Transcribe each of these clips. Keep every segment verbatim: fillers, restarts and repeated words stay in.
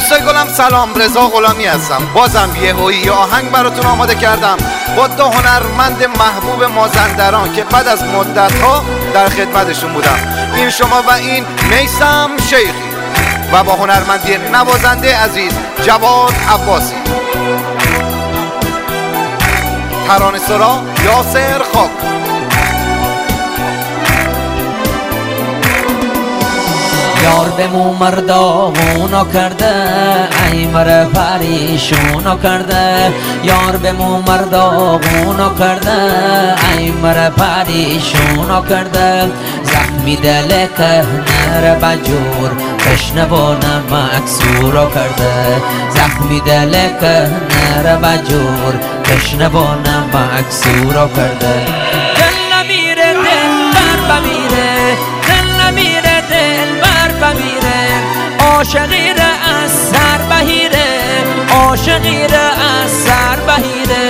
دوستای گلم سلام، رضا غلامی هستم. بازم یه هویی آهنگ براتون آماده کردم با دو هنرمند محبوب مازندران که بعد از مدت ها در خدمتشون بودم. این شما و این میثم شیخی و با هنرمندی نوازنده عزیز جواد عباسی. ترانه سرا یاسر خاک. یار به مو مرداغونو کرده، ای مره پریشونو کرده. یار به مو مرداغونو کرده، ای مره پریشونو کرده. زخمی دل که نره بجور بشنوانه مکسورو کرده. زخمی دل که نره بجور بشنوانه مکسورو کرده. دل نمیره دل بر بمیره، دل نمیره دل بر بمیره. عاشقی را از سر بهیره، عاشقی را از سر بهیره.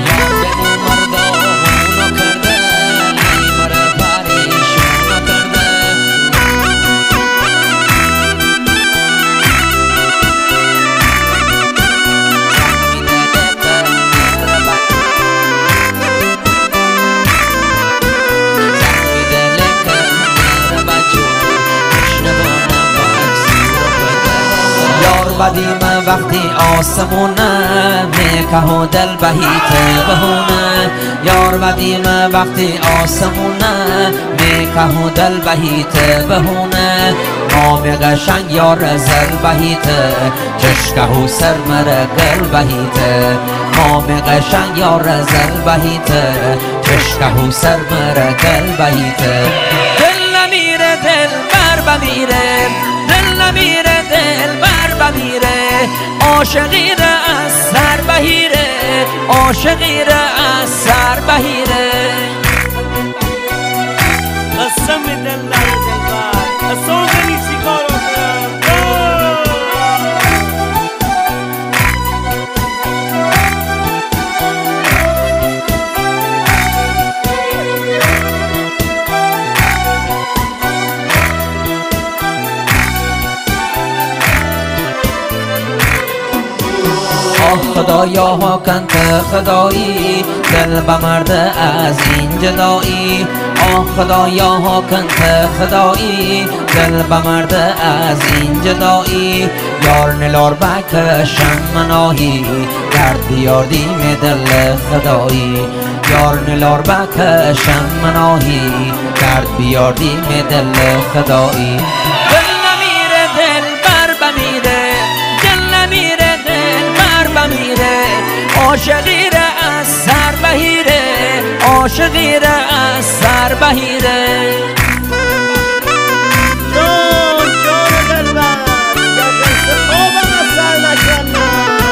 بدیم وقتی آسمونه میکه و دل بهیت بهونه. یار بدیم وقتی آسمونه میکه و دل بهیت بهونه. نام قشنگ یار زل بهیت چشکه و سر مره گل بهیت. نام قشنگ یار زل بهیت چشکه و سر مره گل بهیت. دل نمیره دل بر بمیره، دل نمیره دل بر بمیره. عاشقی را از سر بهیره، عاشقی را از سر بهیره. قسم دل نره دل بر اصابنی چی کارو کنم. خدایا ها کنت خدایی دل بمرده از این جدایی. آه خدایا ها کنت خدایی دل بمرده از این جدایی. یار نلار بکشم مناهی گرد بیاردیم دل خدایی. یار نلار بکشم مناهی گرد بیاردیم دل خدایی. دل نمیره دل بر بمیره، دل نمیره دل بر بمیره. عاشقی را از سر بهیره، عاشقی را از سر بهیره. جان جان دل بر یا دست خوابم از سر نکنم.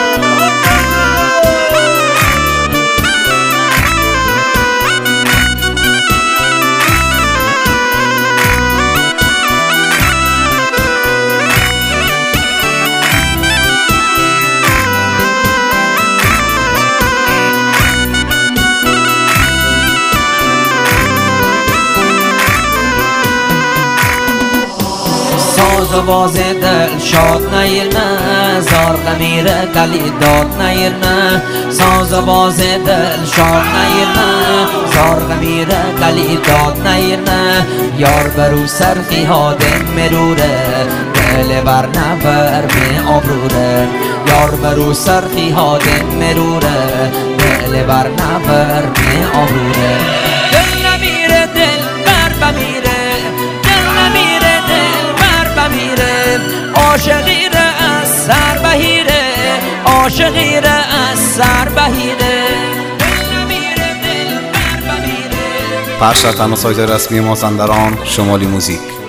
ساز و باز دل شاد نیرنه، زار غمیره دلی داد نیرنه. ساز و باز دل شاد نیرنه، زار غمیره دلی داد نیرنه. یار برو سرخی ها دم مروره، دل بر نبر می آبروره. یار برو سرخی ها دم مروره، دل بر نبر می آبروره. دل نمیره دل بر بمیره، دل نمیره دل بر بمیره. عاشقی را از سر بهیره، عاشقی را از سر بهیره. دل نمیره دل بر بمیره. پخش در تنها سایت رسمی مازندران شمالی موزیک.